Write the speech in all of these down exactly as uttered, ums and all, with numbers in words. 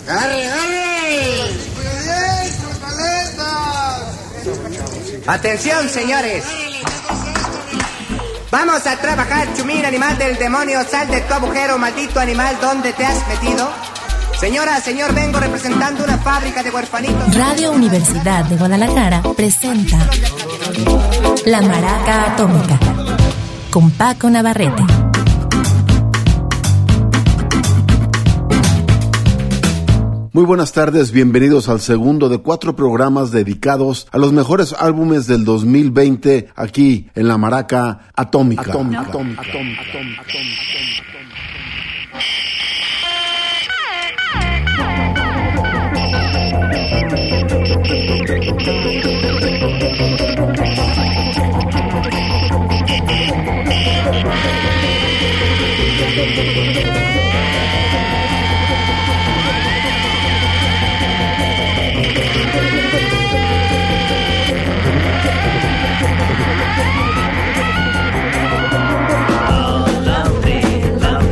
¡Arre, arre! Atención, señores. Vamos a trabajar, chumín, animal del demonio. Sal de tu agujero, maldito animal. ¿Dónde te has metido? Señora, señor, vengo representando una fábrica de huerfanitos. Radio Universidad de Guadalajara presenta La Maraca Atómica con Paco Navarrete. Muy buenas tardes, bienvenidos al segundo de cuatro programas dedicados a los mejores álbumes del dos mil veinte aquí en La Maraca Atómica. Atómica, atómica, atómica, atómica, atómica. Lovely, lovely.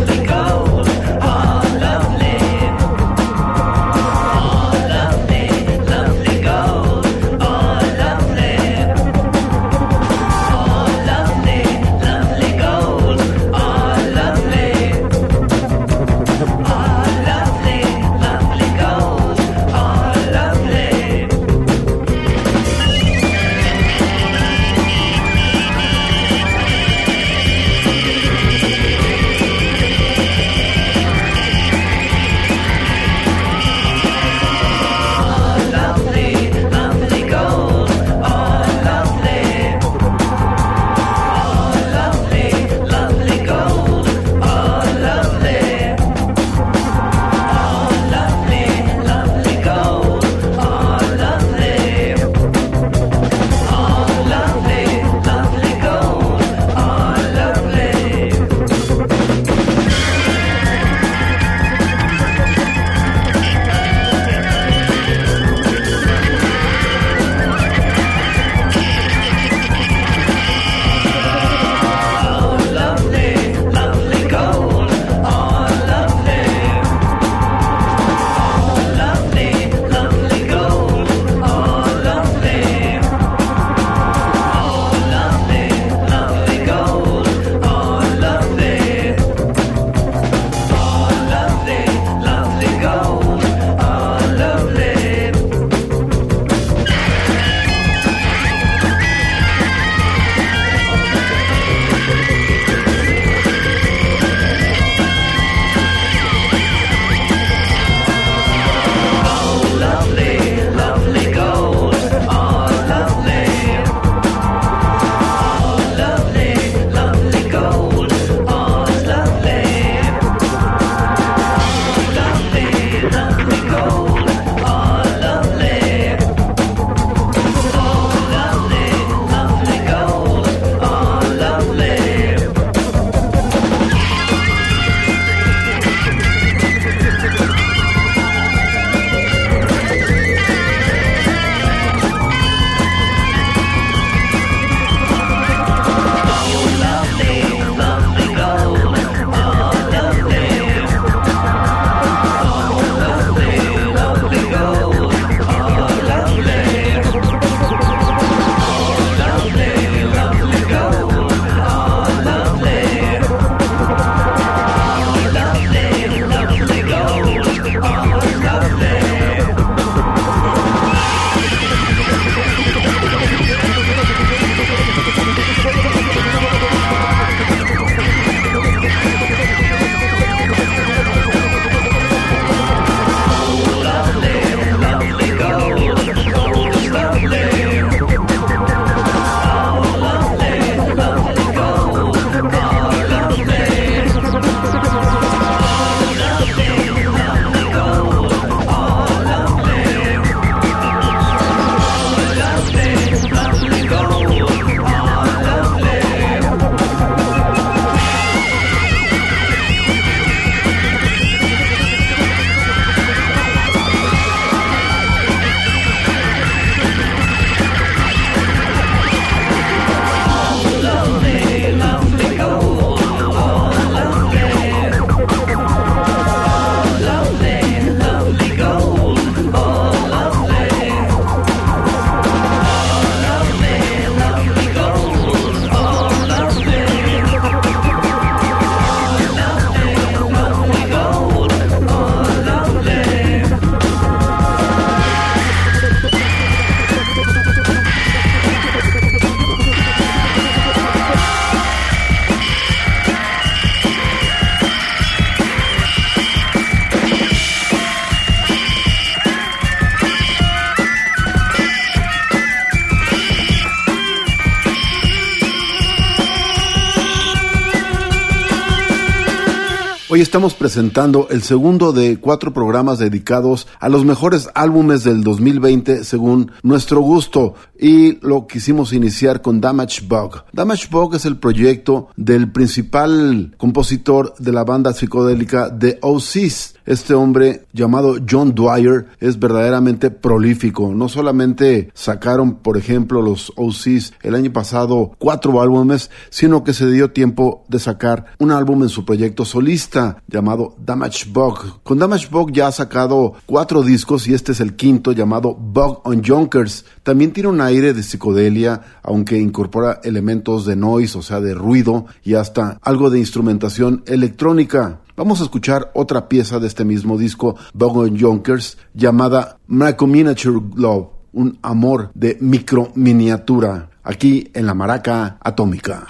Hoy estamos presentando el segundo de cuatro programas dedicados a los mejores álbumes del dos mil veinte según nuestro gusto, y lo quisimos iniciar con Damage Bug. Damage Bug es el proyecto del principal compositor de la banda psicodélica The Oasis. Este hombre llamado John Dwyer es verdaderamente prolífico. No solamente sacaron, por ejemplo, los Oasis el año pasado cuatro álbumes, sino que se dio tiempo de sacar un álbum en su proyecto solista llamado Damage Bug. Con Damage Bug ya ha sacado cuatro discos y este es el quinto, llamado Bug on Yonkers. También tiene un aire de psicodelia, aunque incorpora elementos de noise, o sea, de ruido, y hasta algo de instrumentación electrónica. Vamos a escuchar otra pieza de este mismo disco, Bug on Yonkers, llamada Micro-Miniature Love, un amor de micro-miniatura, aquí en la Maraca Atómica.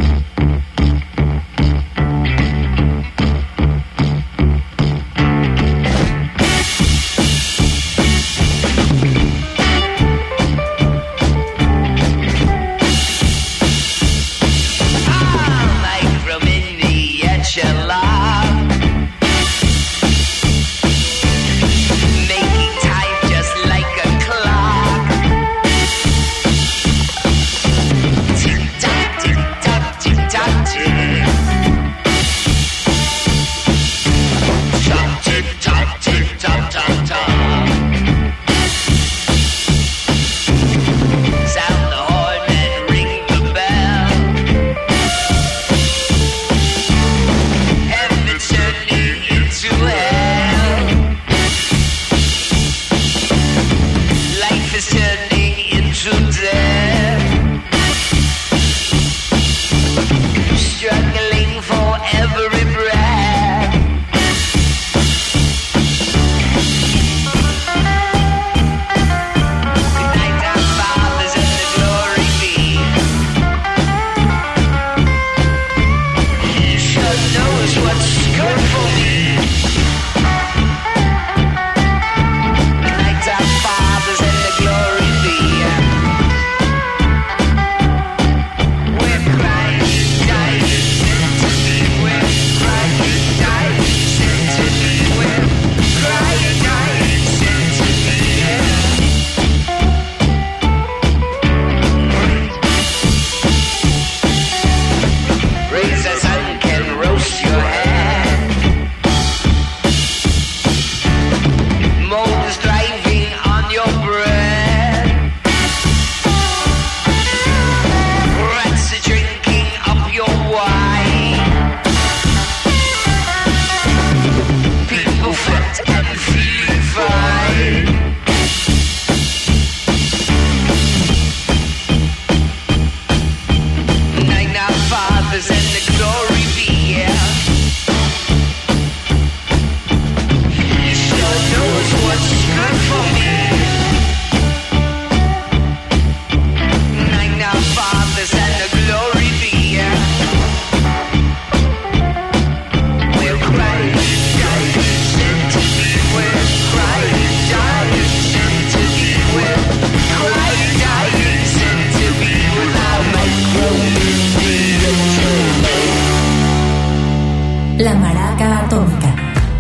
La Maraca Atómica.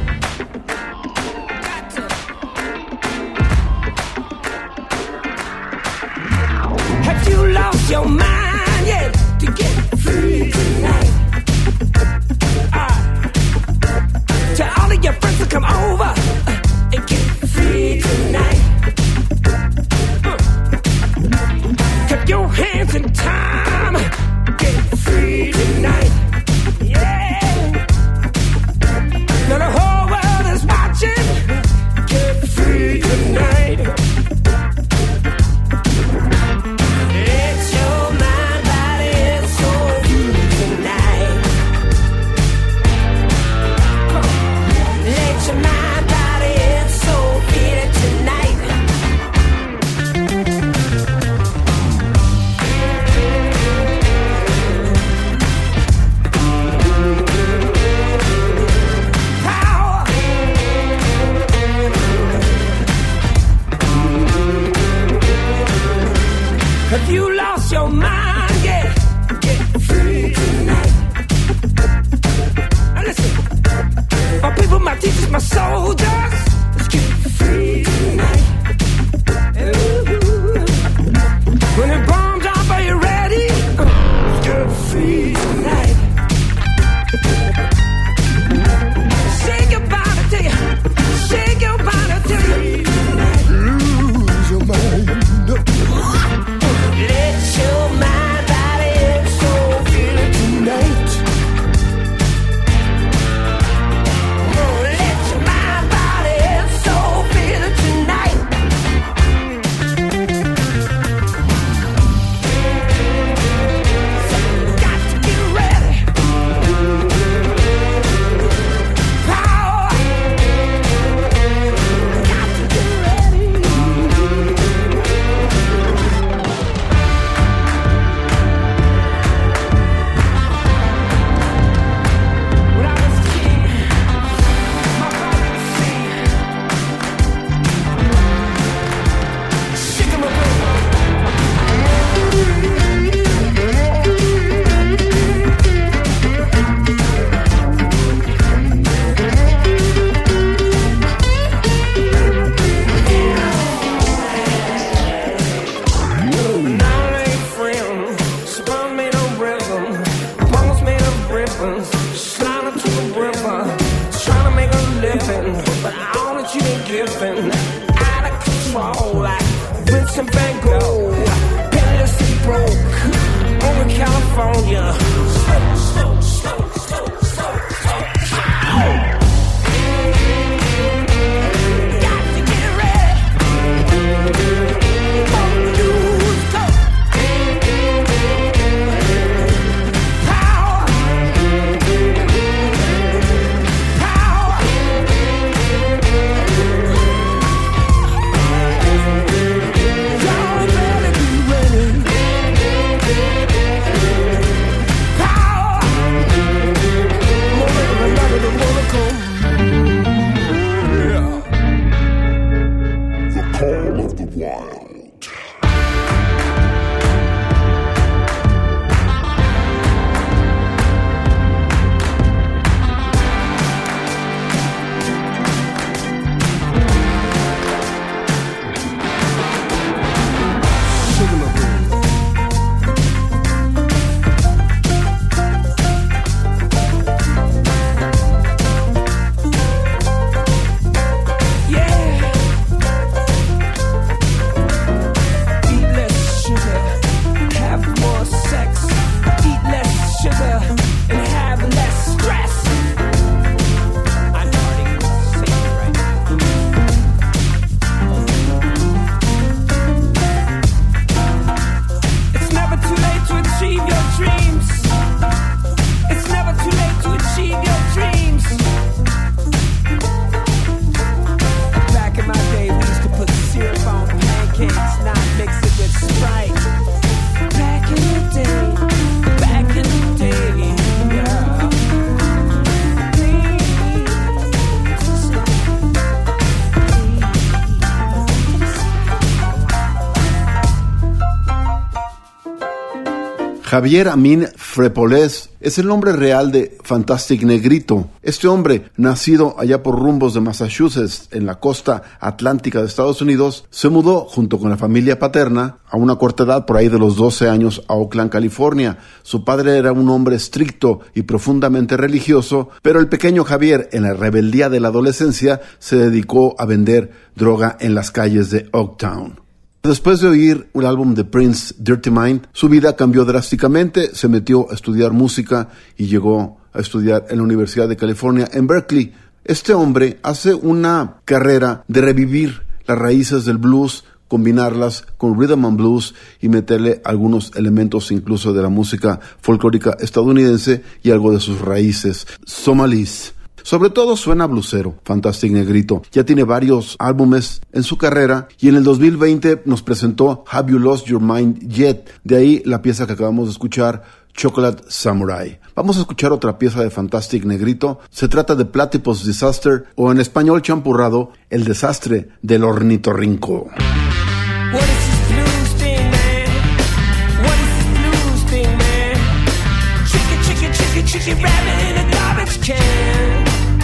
Have you lost your mind yet to get free tonight? Uh, tell all of your friends to come over uh, and get free tonight. Uh, keep your hands in time, get free tonight. Yeah. Now the whole world is watching. Get free tonight. It's your mind, body, and soul tonight. Let your mind, body drifting out of control like Vincent Van Gogh, penniless and broke over California. Slow, slow, slow, slow, slow, slow. Ow. Javier Amin Frepolés es el nombre real de Fantastic Negrito. Este hombre, nacido allá por rumbos de Massachusetts, en la costa atlántica de Estados Unidos, se mudó junto con la familia paterna a una corta edad, por ahí de los doce años, a Oakland, California. Su padre era un hombre estricto y profundamente religioso, pero el pequeño Javier, en la rebeldía de la adolescencia, se dedicó a vender droga en las calles de Oaktown. Después de oír un álbum de Prince, Dirty Mind, su vida cambió drásticamente, se metió a estudiar música y llegó a estudiar en la Universidad de California en Berkeley. Este hombre hace una carrera de revivir las raíces del blues, combinarlas con rhythm and blues y meterle algunos elementos incluso de la música folclórica estadounidense y algo de sus raíces somalíes. Sobre todo suena blusero, Fantastic Negrito. Ya tiene varios álbumes en su carrera y en el dos mil veinte nos presentó Have You Lost Your Mind Yet? De ahí la pieza que acabamos de escuchar, Chocolate Samurai. Vamos a escuchar otra pieza de Fantastic Negrito. Se trata de Platypus Disaster, o en español champurrado, El Desastre del Ornitorrinco. What is this blues thing, man? What is this blues thing, man? Chicken, chicken, chicken, chicken rabbit in a garbage can.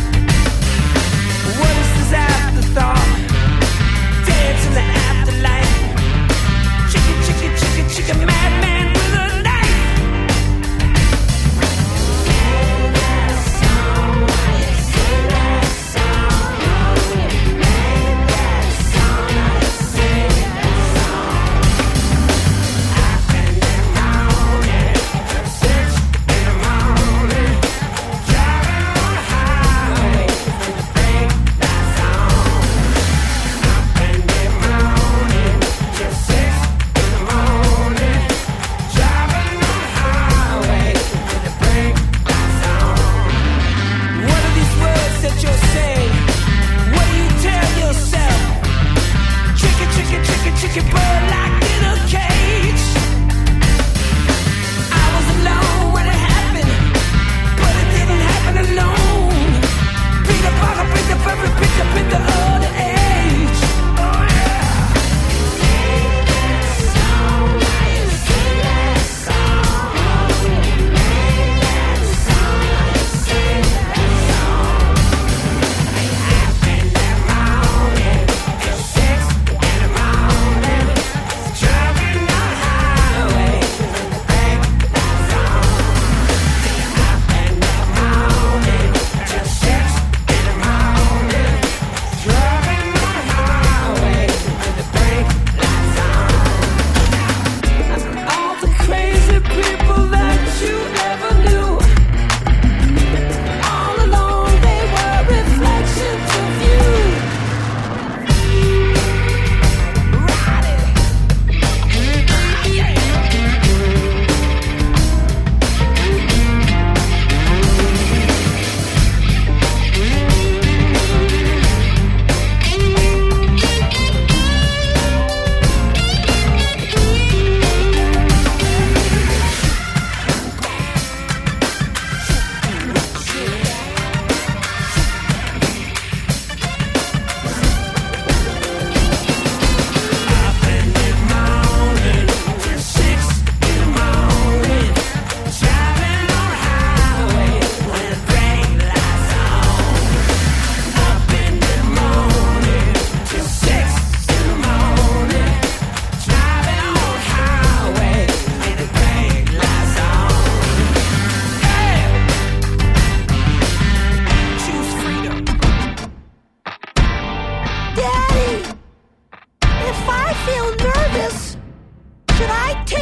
What is this afterthought? Dance in the afterlife. Chicken, chicken, chicken, chicken madman with a knife.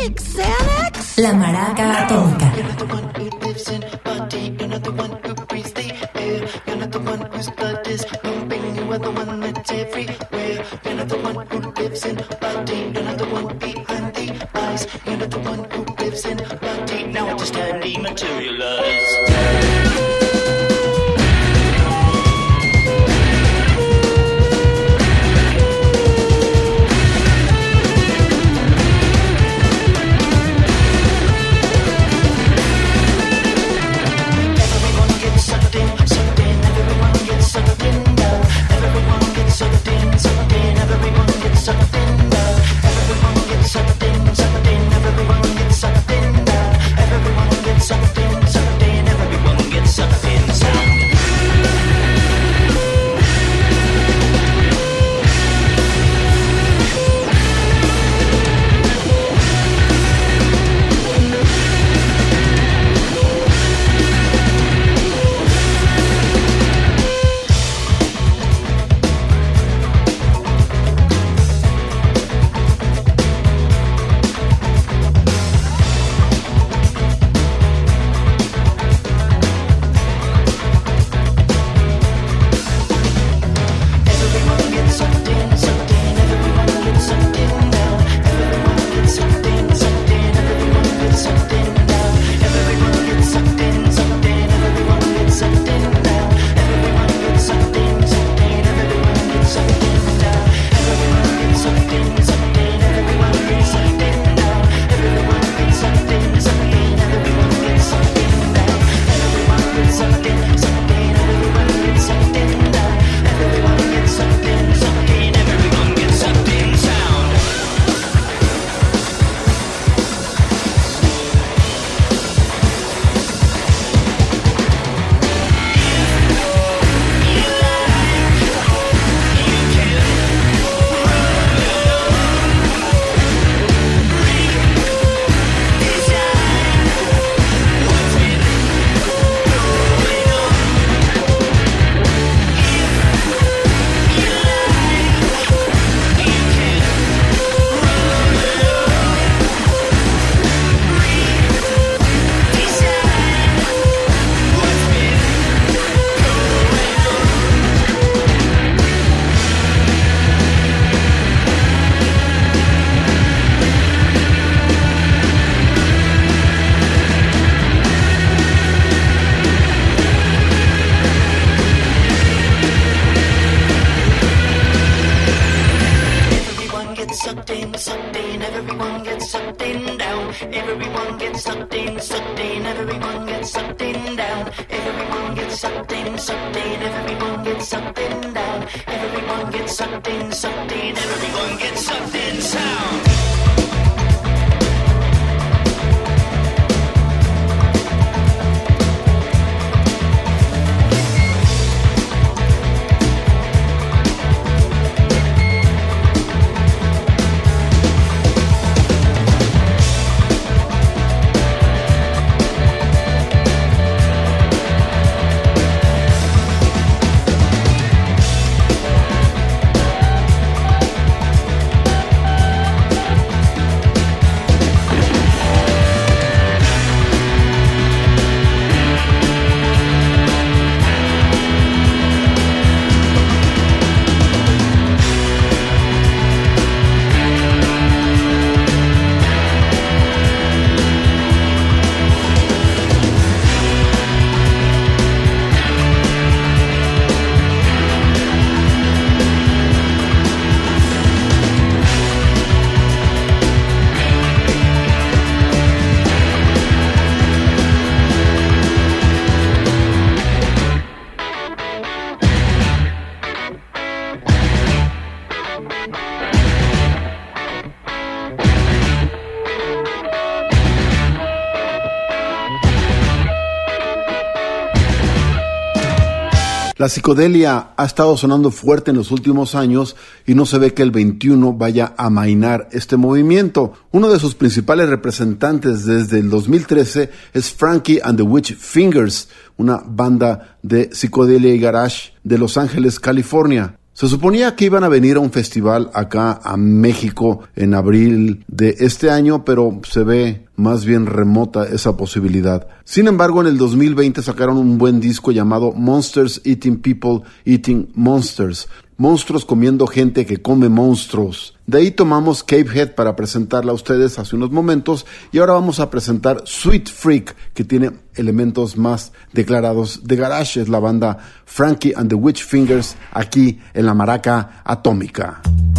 take Xanax? La Maraca Atómica. You're not the one who lives in body. You're not the one who breathes the air. You're not the one whose blood is pumping. You are the one that's everywhere. You're not the one who lives in body. You're not the one behind the eyes. You're not the one who lives in body. Now I just had dematerialized. La psicodelia ha estado sonando fuerte en los últimos años y no se ve que el veintiuno vaya a amainar este movimiento. Uno de sus principales representantes desde el dos mil trece es Frankie and the Witch Fingers, una banda de psicodelia y garage de Los Ángeles, California. Se suponía que iban a venir a un festival acá a México en abril de este año, pero se ve más bien remota esa posibilidad. Sin embargo, en el dos mil veinte sacaron un buen disco llamado Monsters Eating People Eating Monsters. Monstruos comiendo gente que come monstruos. De ahí tomamos Cavehead para presentarla a ustedes hace unos momentos y ahora vamos a presentar Sweet Freak, que tiene elementos más declarados de garage. Es la banda Frankie and the Witch Fingers aquí en la Maraca Atómica.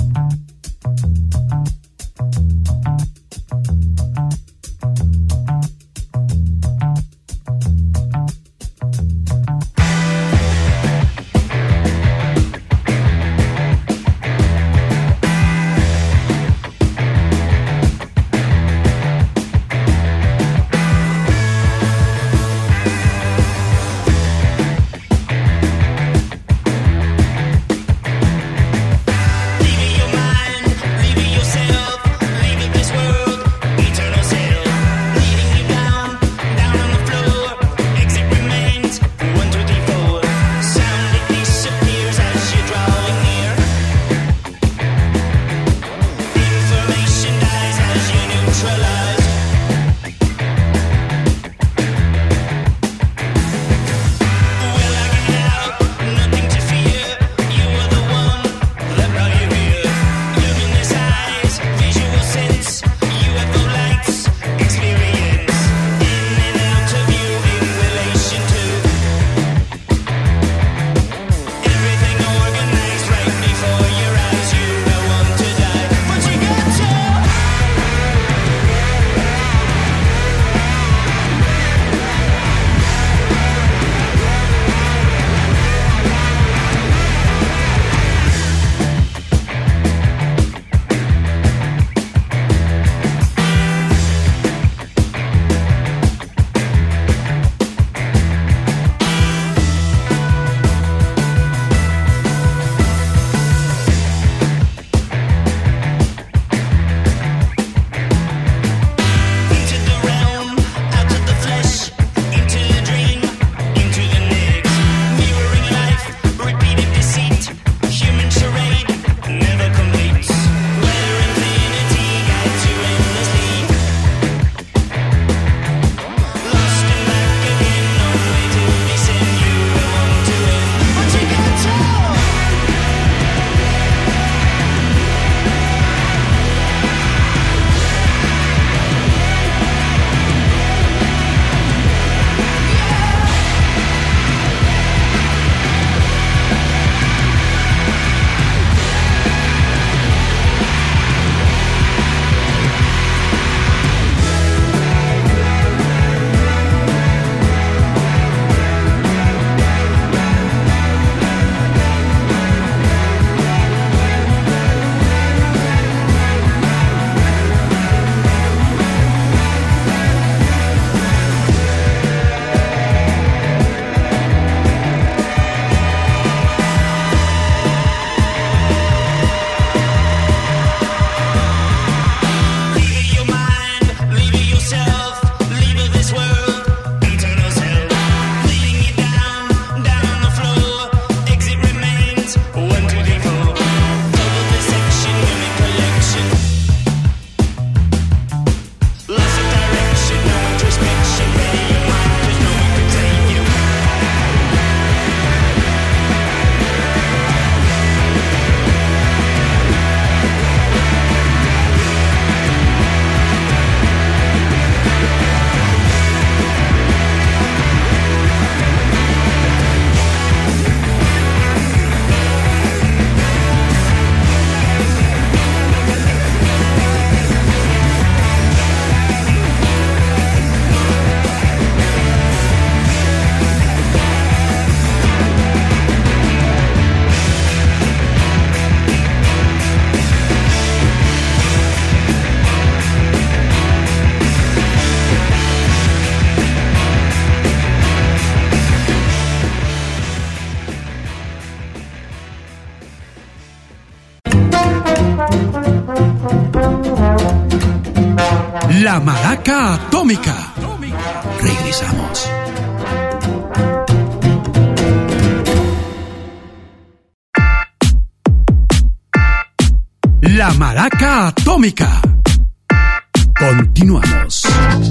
La Maraca Atómica. Regresamos. La Maraca Atómica. Continuamos.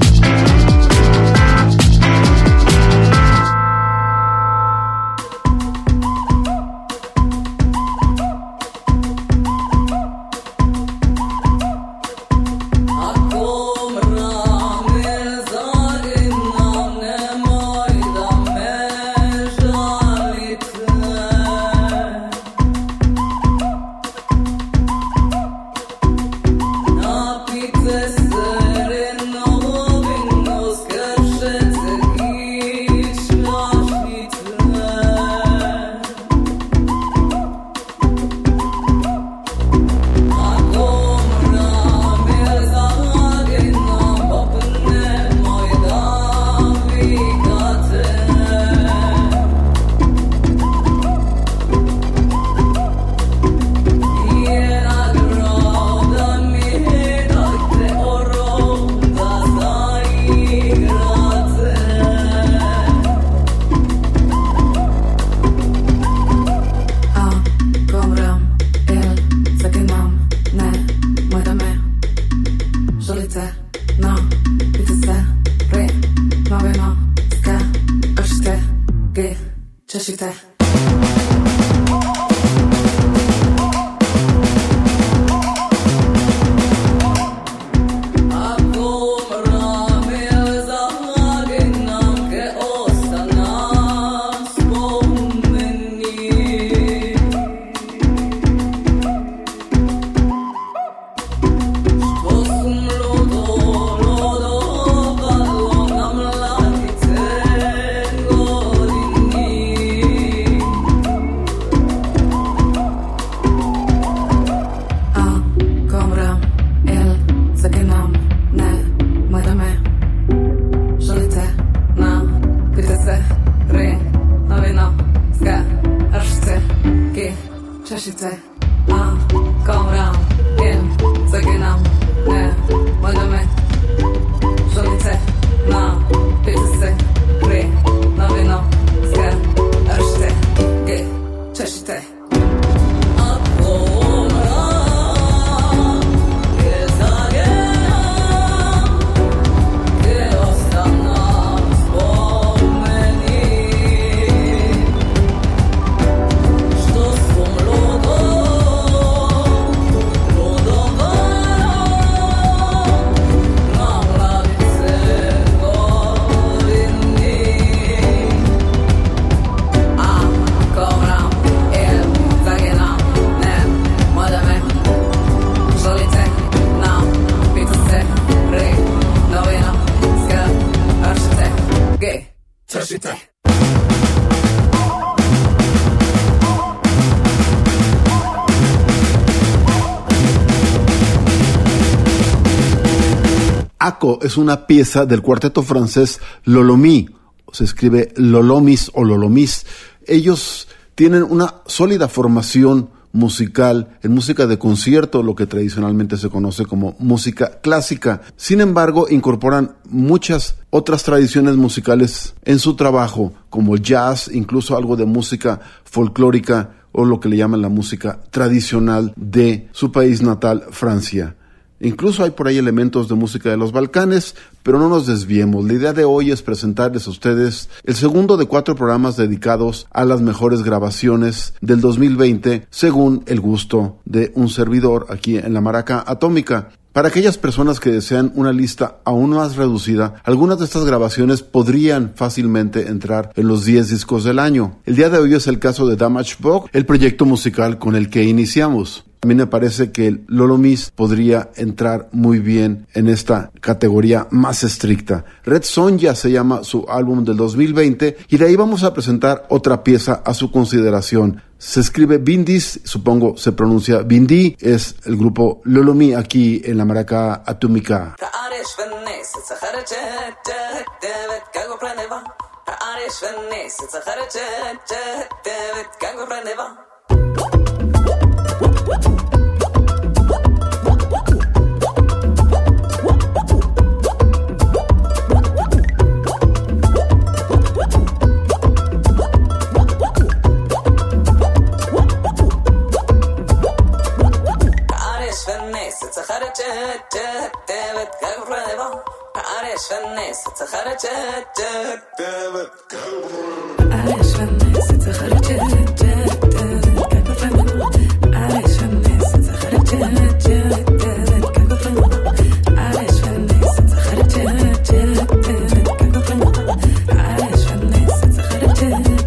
Ako es una pieza del cuarteto francés Lolomi, se escribe Lolomis o Lolomis. Ellos tienen una sólida formación musical en música de concierto, lo que tradicionalmente se conoce como música clásica. Sin embargo, incorporan muchas otras tradiciones musicales en su trabajo, como el jazz, incluso algo de música folclórica o lo que le llaman la música tradicional de su país natal, Francia. Incluso hay por ahí elementos de música de los Balcanes, pero no nos desviemos. La idea de hoy es presentarles a ustedes el segundo de cuatro programas dedicados a las mejores grabaciones del dos mil veinte, según el gusto de un servidor aquí en la Maraca Atómica. Para aquellas personas que desean una lista aún más reducida, algunas de estas grabaciones podrían fácilmente entrar en los diez discos del año. El día de hoy es el caso de Damage Box, el proyecto musical con el que iniciamos. A mí me parece que el Lolomis podría entrar muy bien en esta categoría más estricta. Red Sonja se llama su álbum del dos mil veinte y de ahí vamos a presentar otra pieza a su consideración. Se escribe Bindis, supongo se pronuncia Bindi, es el grupo Lolomi aquí en la Maraca Atómica. فنيس تخرجت تبت قربة عريش فنيس تخرجت تبت قربة عريش فنيس تخرجت تبت قربة عريش فنيس تخرجت تبت قربة عريش فنيس تخرجت تبت قربة عريش فنيس تخرجت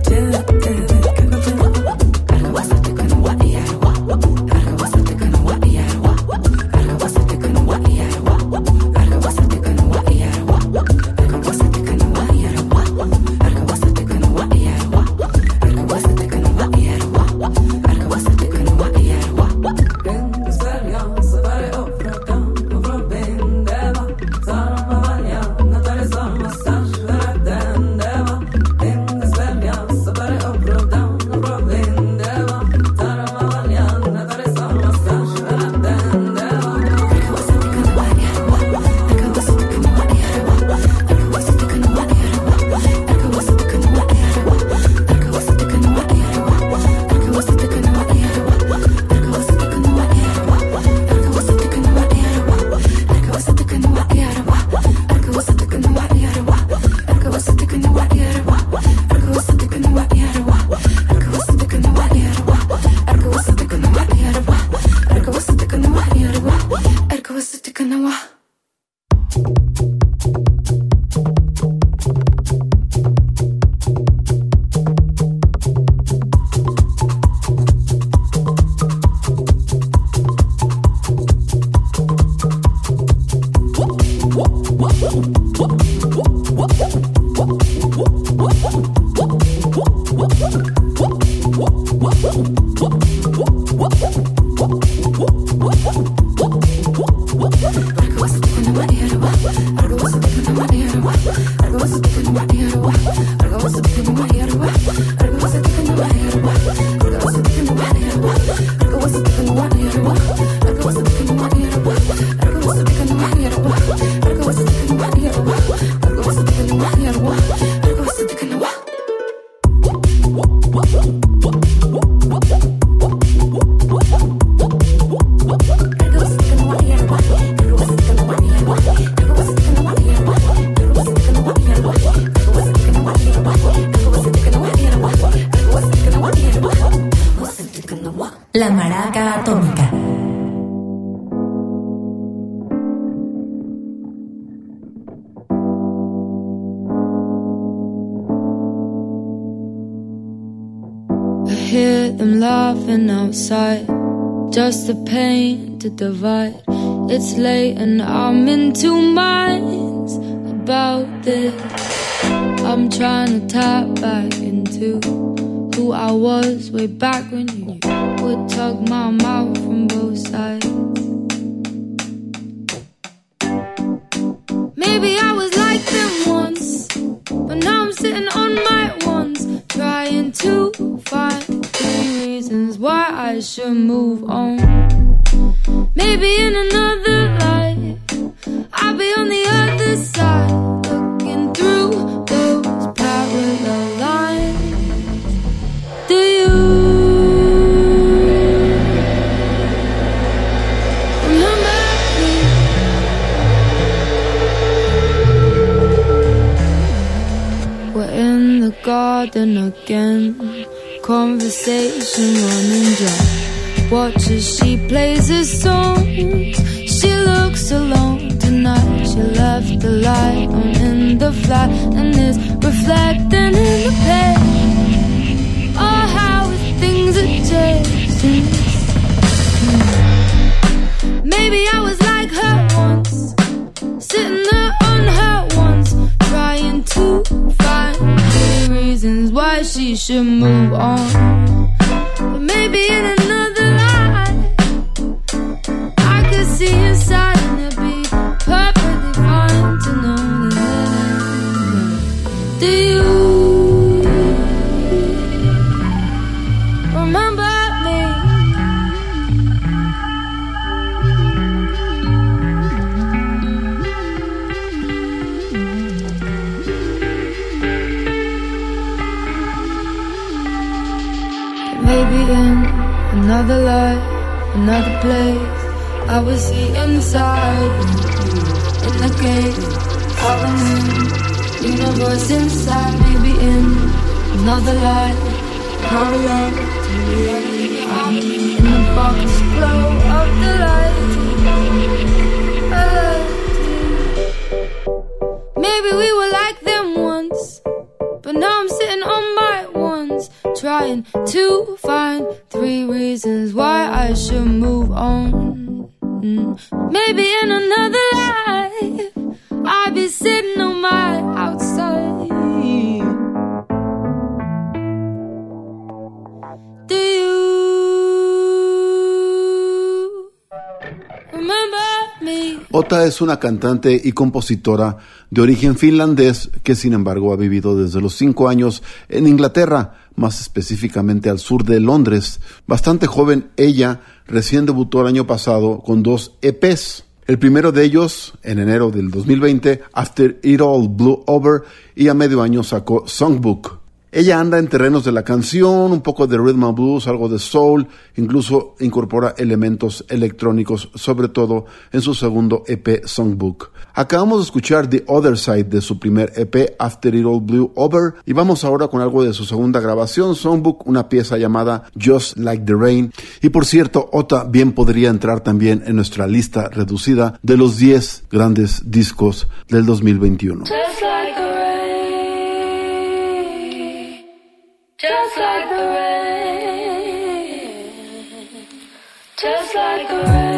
La Maraca Atómica. I hear them laughing outside, just a pain to divide. It's late and I'm in two minds about this. I'm trying to tap back into who I was way back when you would tug my mouth from both sides. Maybe I was like them once, but now I'm sitting on my ones, trying to find three reasons why I should move on. Maybe in another life I'll be on the other side, looking through those parallel lines. Do you remember me? We're in the garden again, conversation running dry. Watch as she plays her songs. She looks alone tonight. She left the light on in the flat and is reflecting in the page. Oh, how things are changing. Maybe I was like her once, sitting there on her ones, trying to find three reasons why she should move on. But maybe in another life I could see inside and it'd be perfectly fine to know that. Do you remember me? Maybe in another life, another place, I was the inside in the game of a new universe inside, maybe in another life. How long to me in the box glow of the light. Uh, maybe we were like them once, but now I'm sitting on my ones, trying to find three reasons why I should move on. Maybe in another life I'd be sitting on my outside. Do you remember me? Ota es una cantante y compositora de origen finlandés que sin embargo ha vivido desde los cinco años en Inglaterra, más específicamente al sur de Londres. Bastante joven, ella recién debutó el año pasado con dos E Pes. El primero de ellos, en enero del dos mil veinte, After It All Blew Over, y a medio año sacó Songbook. Ella anda en terrenos de la canción, un poco de rhythm and blues, algo de soul, incluso incorpora elementos electrónicos, sobre todo en su segundo E P Songbook. Acabamos de escuchar The Other Side de su primer E P, After It All Blew Over, y vamos ahora con algo de su segunda grabación, Songbook, una pieza llamada Just Like the Rain. Y por cierto, Ota bien podría entrar también en nuestra lista reducida de los diez grandes discos del dos mil veintiuno. Just like the rain, just like the rain, just like the rain.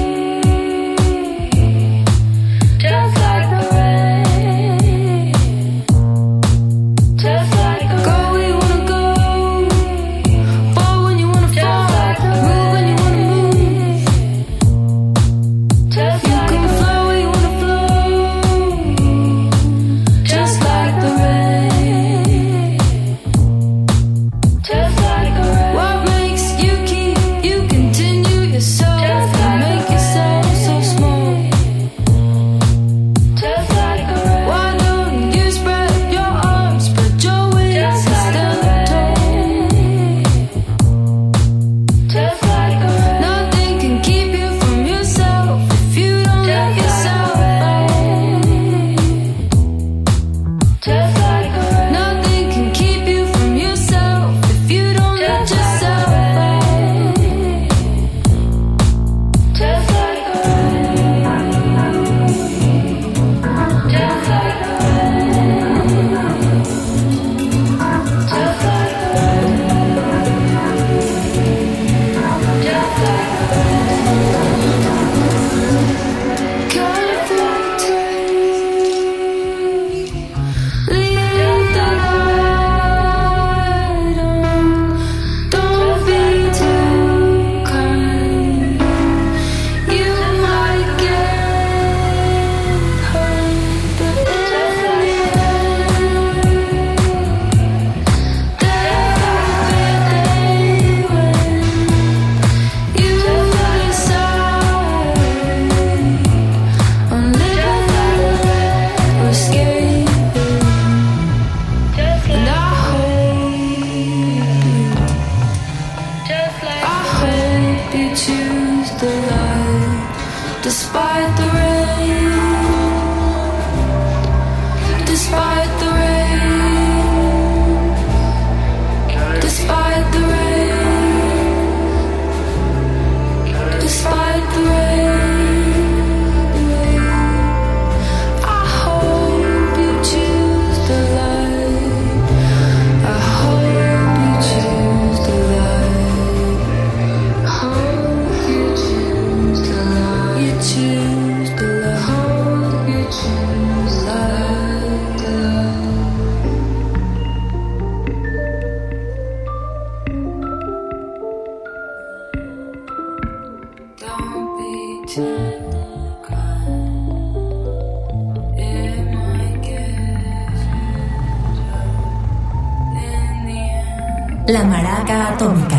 La Maraca Atómica.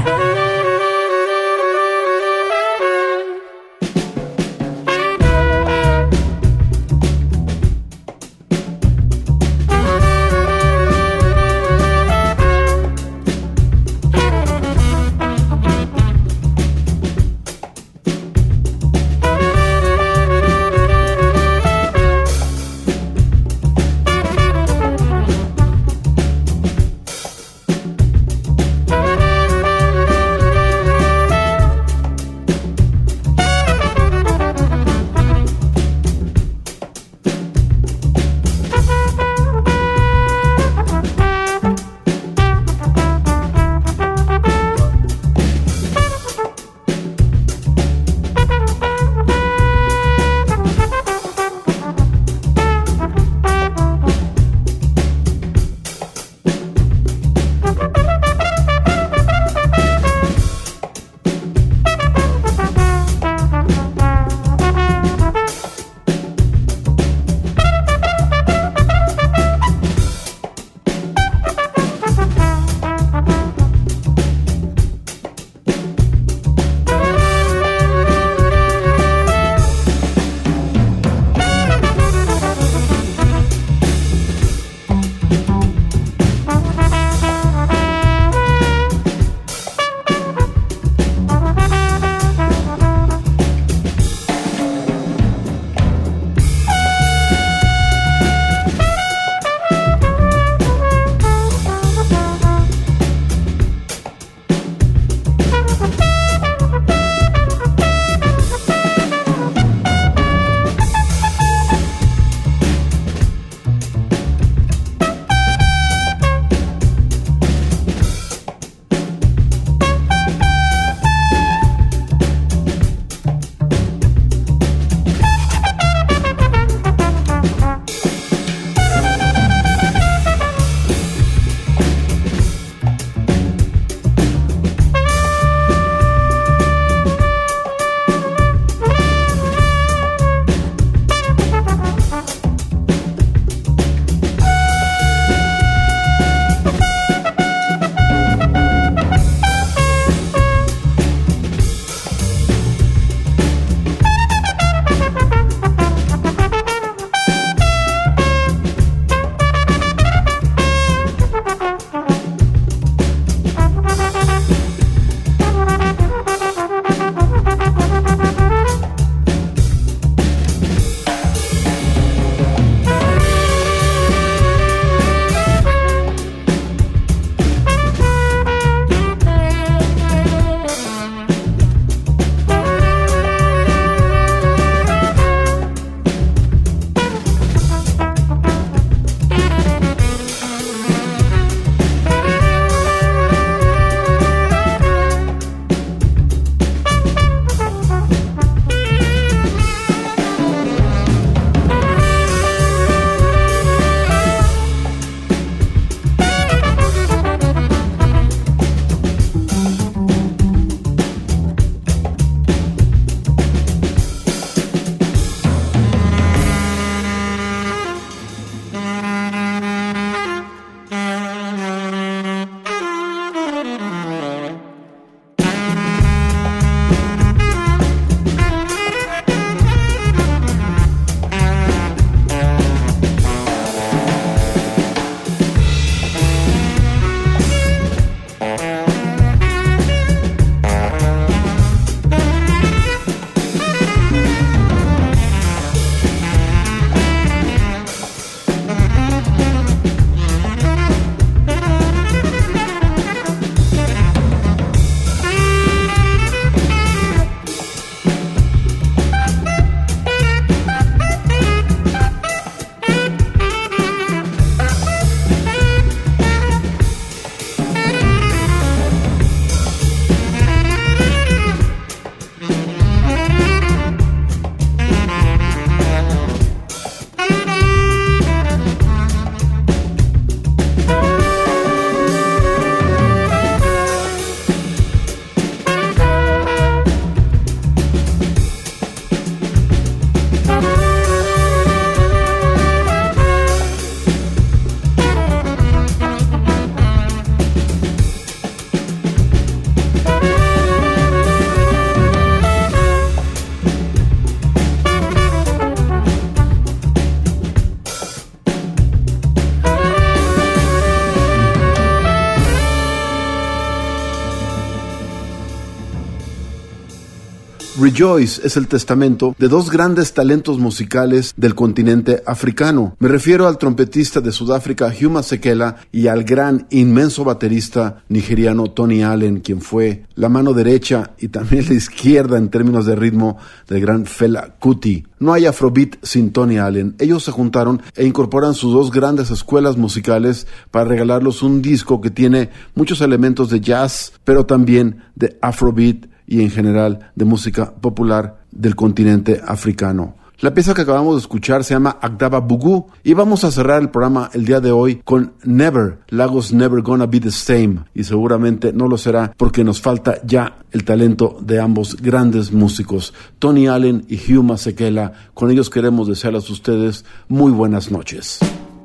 Rejoice es el testamento de dos grandes talentos musicales del continente africano. Me refiero al trompetista de Sudáfrica Hugh Masekela y al gran, inmenso baterista nigeriano Tony Allen, quien fue la mano derecha y también la izquierda en términos de ritmo del gran Fela Kuti. No hay Afrobeat sin Tony Allen. Ellos se juntaron e incorporan sus dos grandes escuelas musicales para regalarlos un disco que tiene muchos elementos de jazz, pero también de Afrobeat y en general de música popular del continente africano. La pieza que acabamos de escuchar se llama Agdaba Bugu y vamos a cerrar el programa el día de hoy con Never, Lagos Never Gonna Be the Same, y seguramente no lo será porque nos falta ya el talento de ambos grandes músicos, Tony Allen y Hugh Masekela. Con ellos queremos desearles a ustedes muy buenas noches.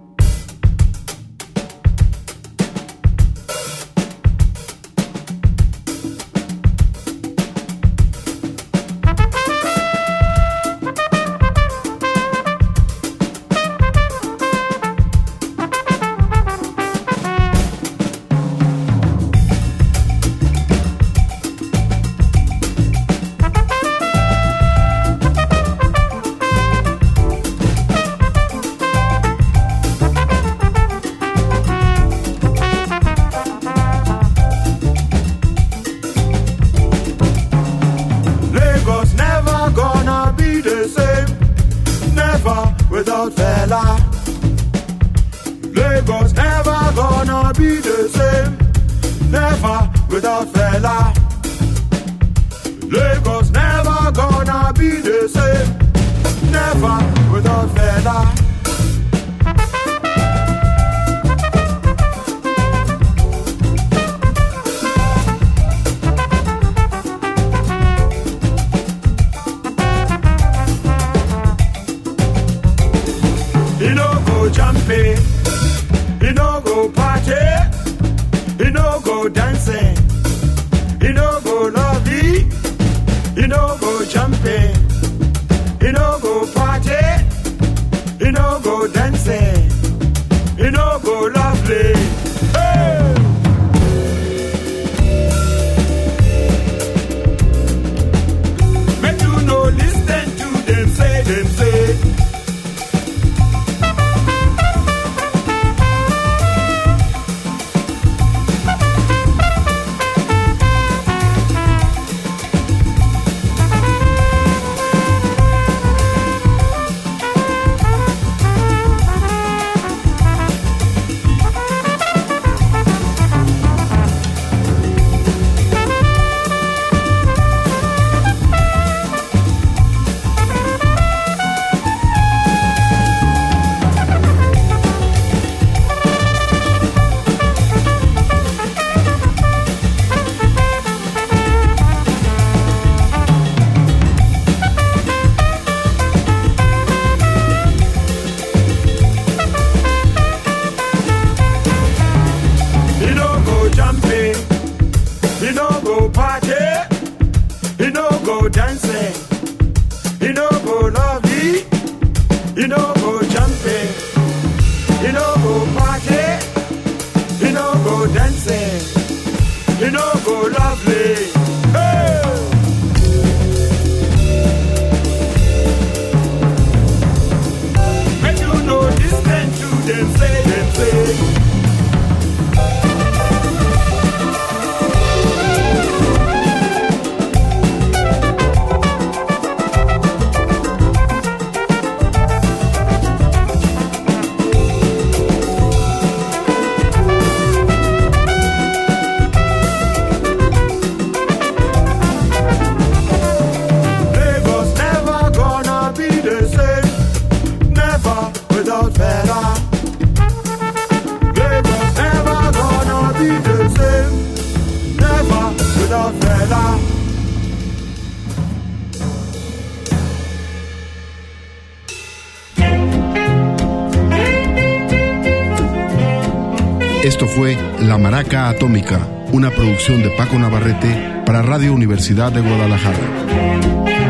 Esto fue La Maraca Atómica, una producción de Paco Navarrete para Radio Universidad de Guadalajara.